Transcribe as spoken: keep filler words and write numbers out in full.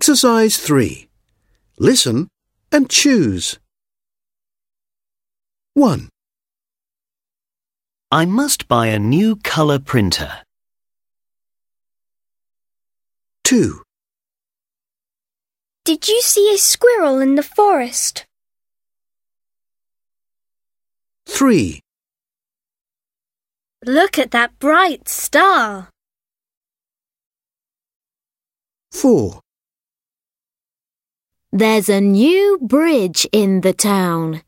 Exercise three. Listen and choose. one. I must buy a new colour printer. two. Did you see a squirrel in the forest? three. Look at that bright star. four. There's a new bridge in the town.